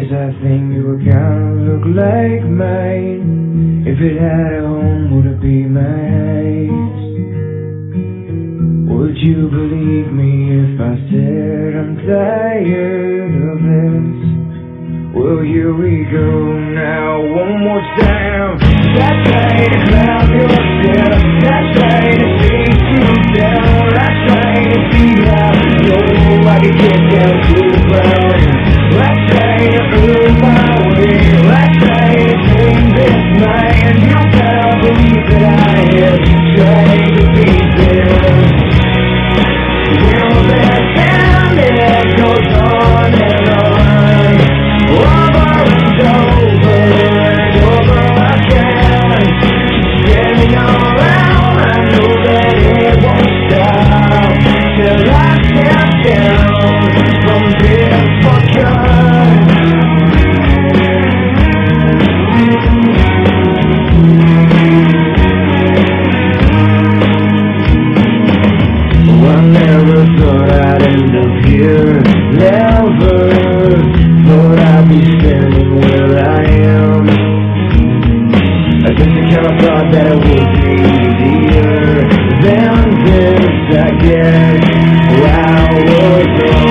'cause I think you would kinda look like mine. If it had a home, would it be nice? Would you believe me if I said I'm tired of this? Well, here we go now, one more time. That's right, to cloud yourself. That's right, to face you down. That's right, to see how low I can get down to the ground. That's right, to earn my way. That's right, to change this mind. You gotta believe that I have tried to be there. Well, that time it goes on and on, over and over and over again. Spinning around, I know that it won't stop till I step down from this fortune. I never thought I'd end up here, never thought I'd be standing where I am. I guess I kinda thought that it would be easier than this, I guess. I was wrong.